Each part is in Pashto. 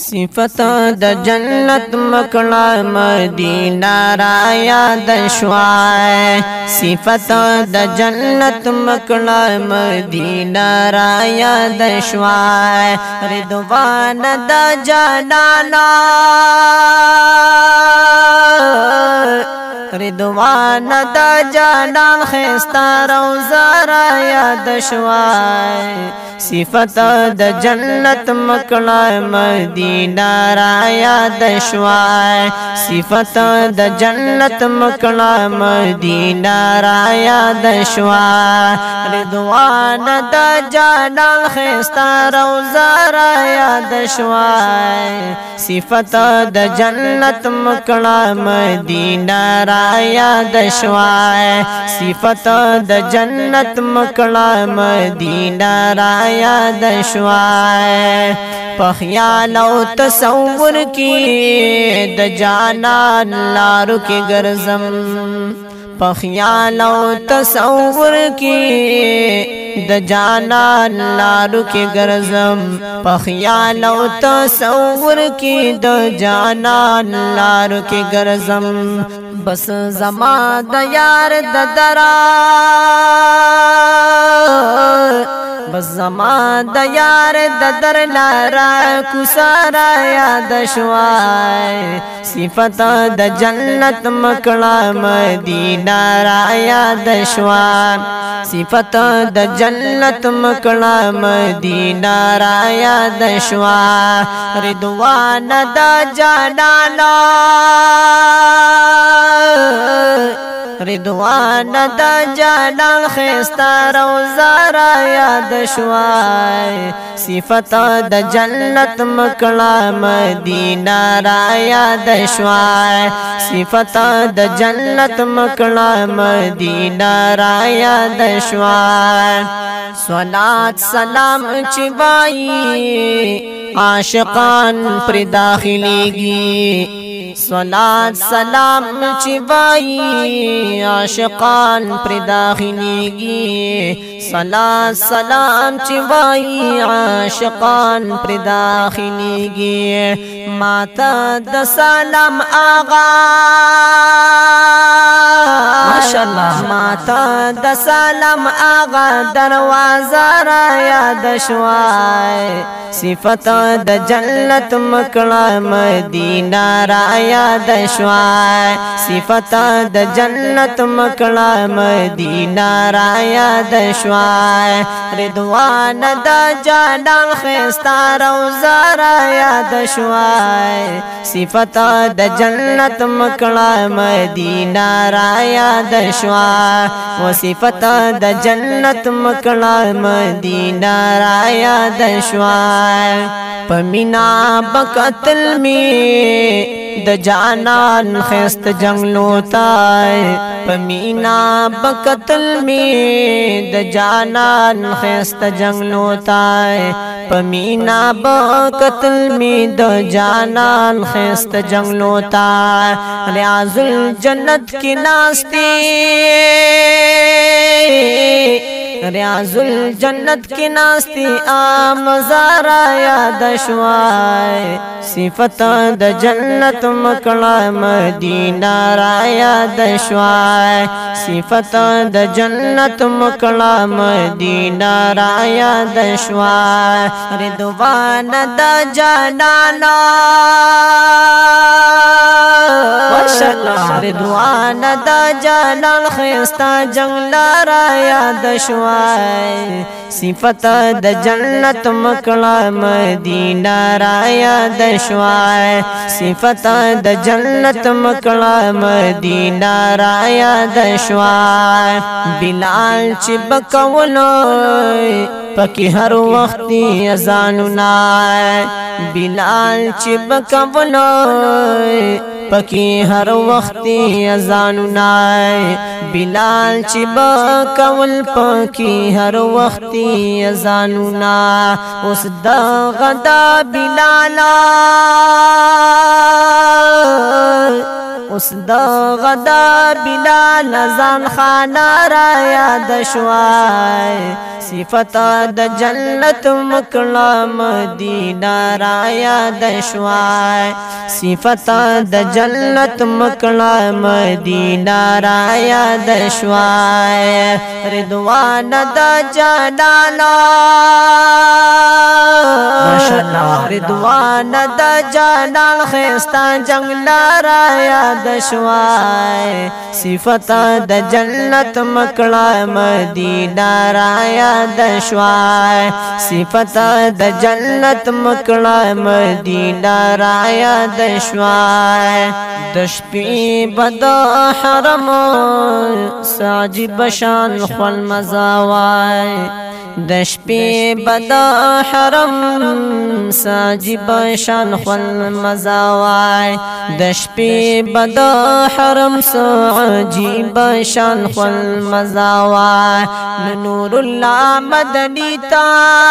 صفت د جنت مکړه مدینہ را یاد شوای صفت د جنت مکړه مدینہ را یاد شوای رضوان د جانانا رضوان د جانان خستا روزا را یاد شوای صفت د جنت مکړه مدینہ را یاد شوای صفت د جنت مکړه مدینہ را یاد شوای رضوان د جانان خستا روزا را یاد شوای صفت د جنت مکړه مدینہ را یاد شوای صفت د جنت مکړه مدینہ را یاد شوای په خیال او تصور کې د جانان لارو کې ګرځم په خیال او تصور کې د جانان لارو کې ګرځم په خیال او تصور کې د جانان لارو کې ګرځم بس زما د یار د درا بس زما د یار د در لارا کوسارا یاد شوای صفت د جنت مکړه مدینہ را یاد شوای صفت د جنت مکړه مدینہ را یاد شوای رضوان د جانانا رضوان د جانان خستا روزا را یاد شوای صفت د جنت مکړه مدینہ را یاد شوای صفت د جنت مکړه مدینہ را یاد شوای صلات سلام چې وای عاشقان پر داخليږي صلات سلام چې وای عاشقان پر داخليږي صلات سلام چې وای عاشقان پر داخليږي ماته د سلام آغا ماشاءالله ماته د سلام آغا دروازه را یاد شوای صفت د جنت مکړه مدینہ را یاد شوای صفت د جنت مکړه مدینہ را یاد شوای رضوان د جانان خستا روزا را یاد شوای صفت د جنت مکړه مدینہ را یاد شوای و صفت د جنت مکړه مدینہ را یاد شوای پمینا بقتل می د جانان خست جنگلو تای پمینا بقتل می د جانان خست جنگلو تای پمینا بقتل می د جانان خست جنگلو تای ریاض الجنت کی ناستی ریاض الجنت کی ناستی آمزارا یاد شوای صفت د جنت مکړه مدینہ را یاد شوای صفت د جنت مکړه مدینہ را یاد شوای رضوان د جانانا ماشاءالله رضوان د جانان خستا جنگلا را یاد شوای صفت د جنت مکړه مدینہ را یاد شوای صفت د جنت مکړه مدینہ را یاد شوای بلال چې بکولو پکې هر وخت اذانونه بلال چې بکولو پکې هر وخت اذانونه بلال چې بکول پکې هر وخت اذانونه اوس د غدا بلالا اوس د غدا بلال ځان خانه را یاد شوای صفت د جنت مکړه مدینه را یاد شوای صفت د جنت مکړه مدینه را یاد شوای رضوان د جلالا ماشاءالله رضوان د جلال خستا جنگلا را یاد شوای صفت د جنت مکړه مدینه را یاد شوای صفت د جنت مکړه مدینه را یاد شوای د شپې بد حرم ساجب شان خپل مزاوای د شپې بد حرم ساجب شان خپل مزاوای د شپې بد حرم ساجب شان خپل مزاوای نور الله مدنی تا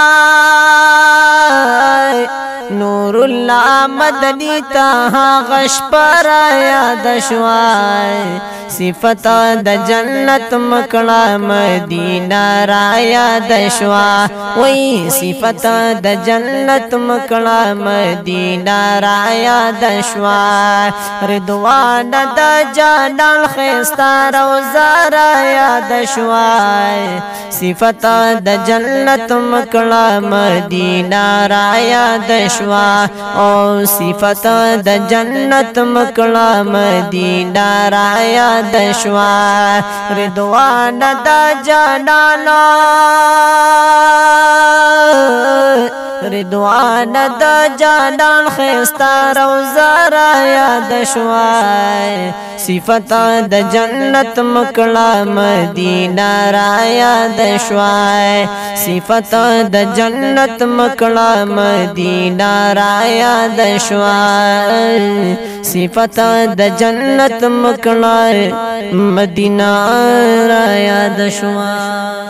نور الله مدنی تا غش پر یاد شوای صفت د جنت مکړه مدینه را یاد شوا وای صفت د جنت مکړه مدینه را یاد شوا رضوان د جلال خستا روزه را یاد شوا صفت د جنت مکړه مدینه را یاد شوا او صفت د جنت مکړه مدینه را یاد شوا رضوان د جلال رضوان د جلال خستا روزه را یاد شوای صفت د جنت مکړه مدینه را یاد شوای صفت د جنت مکړه مدینه را یاد شوای صفت د جنت مکړه مدینه را یاد شوای